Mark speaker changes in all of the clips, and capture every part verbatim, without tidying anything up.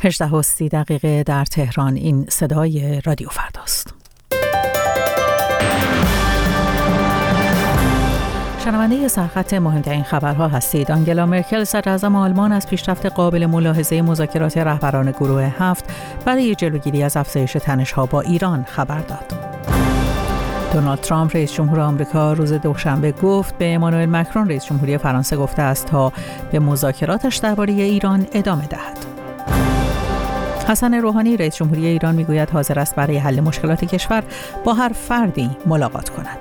Speaker 1: هجده و سی دقیقه در تهران. این صدای رادیو فرداست. شنونده سرخط مهمترین خبرها هستید. آنگلا مرکل صدراعظم آلمان از پیشرفت قابل ملاحظه مذاکرات رهبران گروه هفت برای جلوگیری از افزایش تنش‌ها با ایران خبر داد. دونالد ترامپ رئیس جمهور آمریکا روز دوشنبه گفت به امانوئل مکرون رئیس جمهوری فرانسه گفته است تا به مذاکراتش درباره ایران ادامه دهد. حسن روحانی رئیس جمهوری ایران میگوید حاضر است برای حل مشکلات کشور با هر فردی ملاقات کند.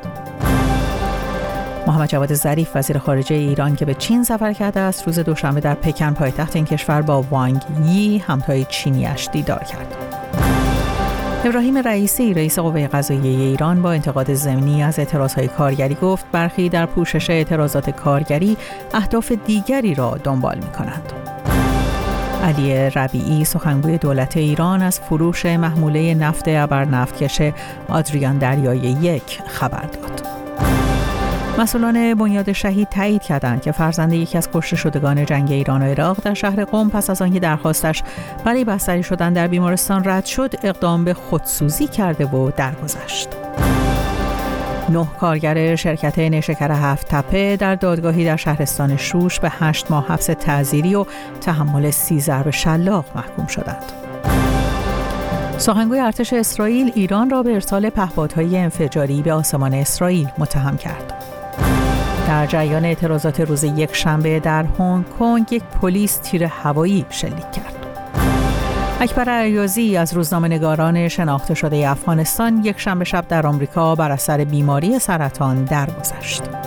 Speaker 1: محمد جواد ظریف وزیر خارجه ایران که به چین سفر کرده است روز دوشنبه در پکن پایتخت این کشور با وانگ یی همتای چینی‌اش دیدار کرد. ابراهیم رئیسی رئیس قوه قضاییه ایران با انتقاد ضمنی از اعتراضهای کارگری گفت برخی در پوشش اعتراضات کارگری اهداف دیگری را دنبال می‌کنند. علی ربیعی سخنگوی دولت ایران از فروش محموله نفت ابرنفتکش آدریان دریایی یک خبر داد. مسئولان بنیاد شهید تایید کردند که فرزند یکی از کشته شدگان جنگ ایران و عراق در شهر قم پس از آنکه درخواستش برای بستری شدن در بیمارستان رد شد اقدام به خودسوزی کرده و درگذشت. نه کارگر شرکت نیشکر هفت تپه در دادگاهی در شهرستان شوش به هشت ماه حبس تعزیری و تحمل سی ضرب شلاق محکوم شدند. سخنگوی ارتش اسرائیل ایران را به ارسال پهپادهای انفجاری به آسمان اسرائیل متهم کرد. در جریان اعتراضات روز یک شنبه در هنگ کنگ یک پلیس تیر هوایی شلیک کرد. اکبر عیازی از روزنامه‌نگاران شناخته شده افغانستان یک شنبه شب در آمریکا بر اثر بیماری سرطان درگذشت.